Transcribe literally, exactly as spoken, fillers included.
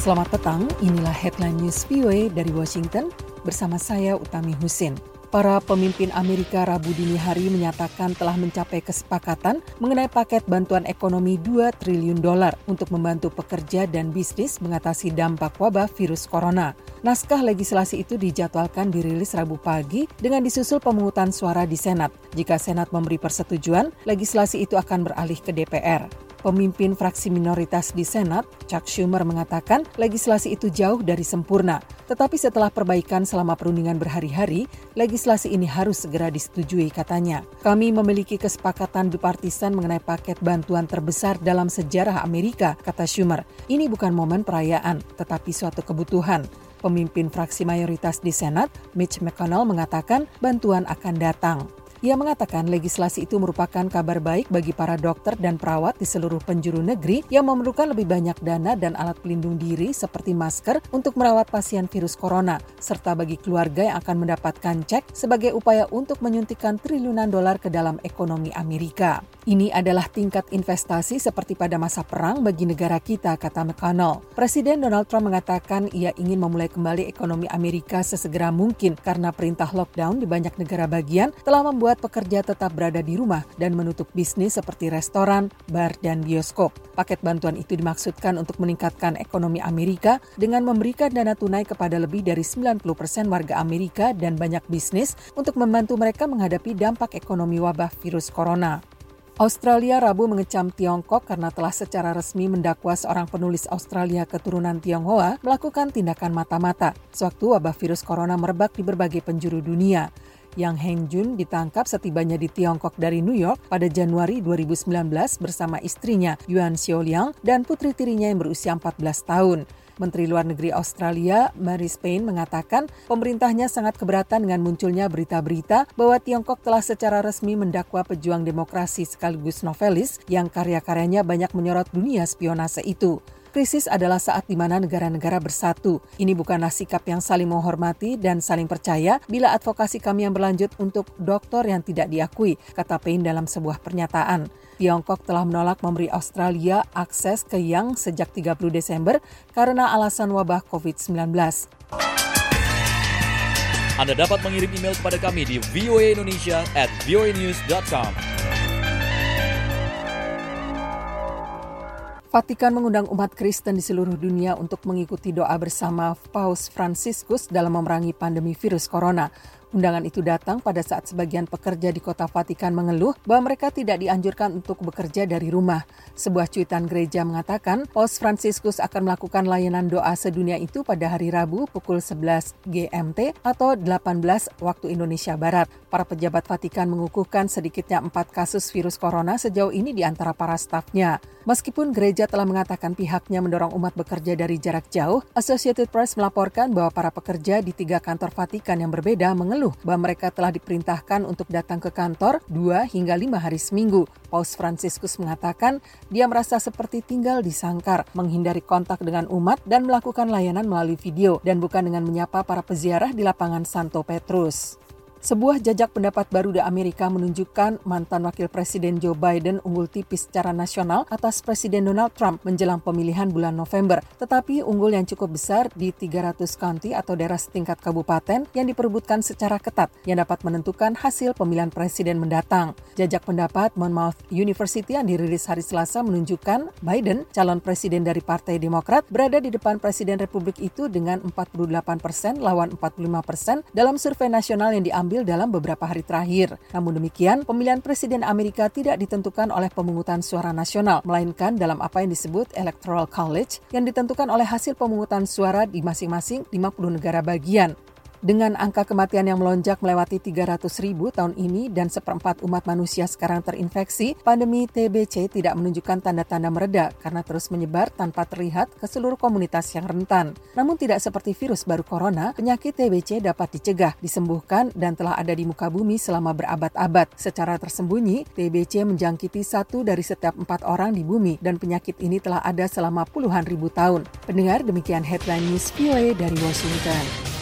Selamat petang, inilah Headline News V O A dari Washington bersama saya Utami Husin. Para pemimpin Amerika Rabu dini hari menyatakan telah mencapai kesepakatan mengenai paket bantuan ekonomi dua triliun dolar untuk membantu pekerja dan bisnis mengatasi dampak wabah virus corona. Naskah legislasi itu dijadwalkan dirilis Rabu pagi dengan disusul pemungutan suara di Senat. Jika Senat memberi persetujuan, legislasi itu akan beralih ke D P R. Pemimpin fraksi minoritas di Senat, Chuck Schumer, mengatakan legislasi itu jauh dari sempurna. Tetapi setelah perbaikan selama perundingan berhari-hari, legislasi ini harus segera disetujui, katanya. Kami memiliki kesepakatan bipartisan mengenai paket bantuan terbesar dalam sejarah Amerika, kata Schumer. Ini bukan momen perayaan, tetapi suatu kebutuhan. Pemimpin fraksi mayoritas di Senat, Mitch McConnell, mengatakan bantuan akan datang. Ia mengatakan legislasi itu merupakan kabar baik bagi para dokter dan perawat di seluruh penjuru negeri yang memerlukan lebih banyak dana dan alat pelindung diri seperti masker untuk merawat pasien virus corona, serta bagi keluarga yang akan mendapatkan cek sebagai upaya untuk menyuntikkan triliunan dolar ke dalam ekonomi Amerika. Ini adalah tingkat investasi seperti pada masa perang bagi negara kita, kata McConnell. Presiden Donald Trump mengatakan ia ingin memulai kembali ekonomi Amerika sesegera mungkin karena perintah lockdown di banyak negara bagian telah membuat pekerja tetap berada di rumah dan menutup bisnis seperti restoran, bar, dan bioskop. Paket bantuan itu dimaksudkan untuk meningkatkan ekonomi Amerika dengan memberikan dana tunai kepada lebih dari sembilan puluh persen warga Amerika dan banyak bisnis untuk membantu mereka menghadapi dampak ekonomi wabah virus corona. Australia Rabu mengecam Tiongkok karena telah secara resmi mendakwa seorang penulis Australia keturunan Tionghoa melakukan tindakan mata-mata sewaktu wabah virus corona merebak di berbagai penjuru dunia. Yang Hengjun ditangkap setibanya di Tiongkok dari New York pada Januari dua ribu sembilan belas bersama istrinya Yuan Xiaoliang dan putri tirinya yang berusia empat belas tahun. Menteri Luar Negeri Australia, Marise Payne, mengatakan pemerintahnya sangat keberatan dengan munculnya berita-berita bahwa Tiongkok telah secara resmi mendakwa pejuang demokrasi sekaligus novelis yang karya-karyanya banyak menyorot dunia spionase itu. Krisis adalah saat di mana negara-negara bersatu. Ini bukanlah sikap yang saling menghormati dan saling percaya bila advokasi kami yang berlanjut untuk doktor yang tidak diakui, kata Payne dalam sebuah pernyataan. Tiongkok telah menolak memberi Australia akses ke Yang sejak tiga puluh Desember karena alasan wabah covid sembilan belas. Anda dapat mengirim email kepada kami di voaindonesia at voanews dot com. Vatikan mengundang umat Kristen di seluruh dunia untuk mengikuti doa bersama Paus Fransiskus dalam memerangi pandemi virus corona. Undangan itu datang pada saat sebagian pekerja di kota Vatikan mengeluh bahwa mereka tidak dianjurkan untuk bekerja dari rumah. Sebuah cuitan gereja mengatakan Paus Fransiskus akan melakukan layanan doa sedunia itu pada hari Rabu pukul sebelas G M T atau delapan belas waktu Indonesia Barat. Para pejabat Vatikan mengukuhkan sedikitnya empat kasus virus corona sejauh ini di antara para stafnya. Meskipun gereja telah mengatakan pihaknya mendorong umat bekerja dari jarak jauh, Associated Press melaporkan bahwa para pekerja di tiga kantor Vatikan yang berbeda mengeluh bahwa mereka telah diperintahkan untuk datang ke kantor dua hingga lima hari seminggu. Paus Fransiskus mengatakan dia merasa seperti tinggal di sangkar, menghindari kontak dengan umat dan melakukan layanan melalui video dan bukan dengan menyapa para peziarah di lapangan Santo Petrus. Sebuah jajak pendapat baru di Amerika menunjukkan mantan wakil presiden Joe Biden unggul tipis secara nasional atas Presiden Donald Trump menjelang pemilihan bulan November. Tetapi unggul yang cukup besar di tiga ratus county atau daerah setingkat kabupaten yang diperebutkan secara ketat yang dapat menentukan hasil pemilihan presiden mendatang. Jajak pendapat Monmouth University yang dirilis hari Selasa menunjukkan Biden, calon presiden dari Partai Demokrat, berada di depan Presiden Republik itu dengan empat puluh delapan persen lawan empat puluh lima persen dalam survei nasional yang diambil dalam beberapa hari terakhir. Namun demikian, pemilihan Presiden Amerika tidak ditentukan oleh pemungutan suara nasional, melainkan dalam apa yang disebut Electoral College yang ditentukan oleh hasil pemungutan suara di masing-masing lima puluh negara bagian. Dengan angka kematian yang melonjak melewati tiga ratus ribu tahun ini dan seperempat umat manusia sekarang terinfeksi, pandemi T B C tidak menunjukkan tanda-tanda mereda karena terus menyebar tanpa terlihat ke seluruh komunitas yang rentan. Namun tidak seperti virus baru corona, penyakit T B C dapat dicegah, disembuhkan, dan telah ada di muka bumi selama berabad-abad. Secara tersembunyi, T B C menjangkiti satu dari setiap empat orang di bumi dan penyakit ini telah ada selama puluhan ribu tahun. Pendengar, demikian Headline News V O A dari Washington.